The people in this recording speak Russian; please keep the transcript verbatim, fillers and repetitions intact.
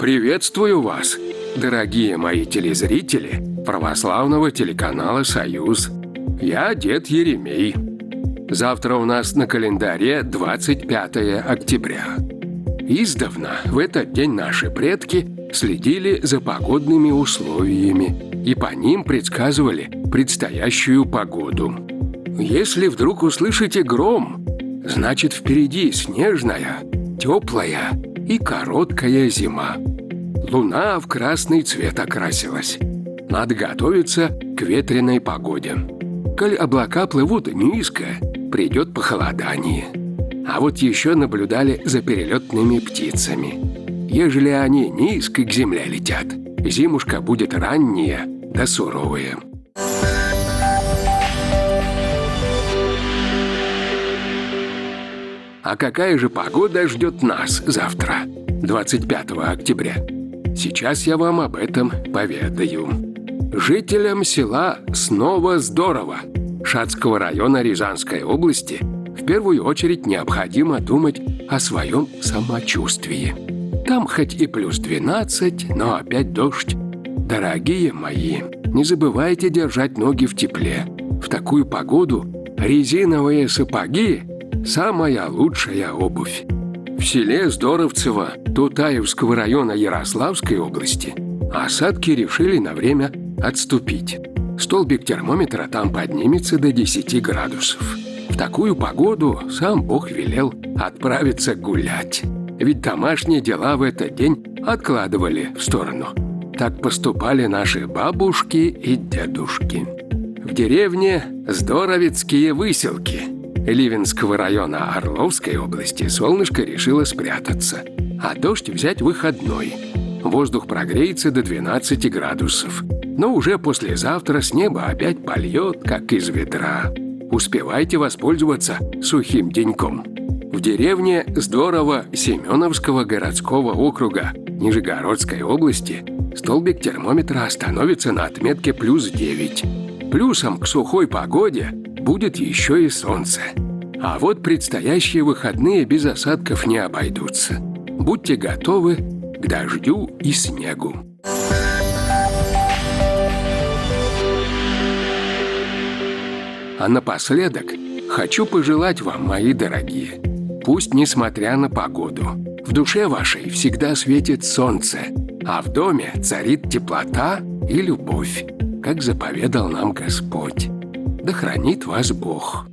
Приветствую вас, дорогие мои телезрители православного телеканала «Союз». Я дед Еремей. Завтра у нас на календаре двадцать пятое октября. Издавна в этот день наши предки следили за погодными условиями и по ним предсказывали предстоящую погоду. Если вдруг услышите гром, значит впереди снежная, теплая и короткая зима. Луна в красный цвет окрасилась. Надо готовиться к ветреной погоде. Коль облака плывут низко, придет похолодание. А вот еще наблюдали за перелетными птицами. Ежели они низко к земле летят, зимушка будет ранняя да суровая. А какая же погода ждет нас завтра, двадцать пятого октября? Сейчас я вам об этом поведаю. Жителям села снова здорово Шацкого района Рязанской области в первую очередь необходимо думать о своем самочувствии. Там хоть и плюс двенадцать, но опять дождь. Дорогие мои, не забывайте держать ноги в тепле. В такую погоду резиновые сапоги – самая лучшая обувь. В селе Здоровцево Тутаевского района Ярославской области осадки решили на время отступить. Столбик термометра там поднимется до десяти градусов. В такую погоду сам Бог велел отправиться гулять. Ведь домашние дела в этот день откладывали в сторону. Так поступали наши бабушки и дедушки. В деревне Здоровецкие Выселки Ливенского района Орловской области солнышко решило спрятаться, а дождь взять выходной. Воздух прогреется до двенадцати градусов. Но уже послезавтра с неба опять польет, как из ведра. Успевайте воспользоваться сухим деньком. В деревне Здорово Семеновского городского округа Нижегородской области столбик термометра остановится на отметке плюс девять. Плюсом к сухой погоде будет еще и солнце. А вот предстоящие выходные без осадков не обойдутся. Будьте готовы к дождю и снегу. А напоследок хочу пожелать вам, мои дорогие, пусть, несмотря на погоду, в душе вашей всегда светит солнце, а в доме царит теплота и любовь, как заповедал нам Господь. Да хранит вас Бог.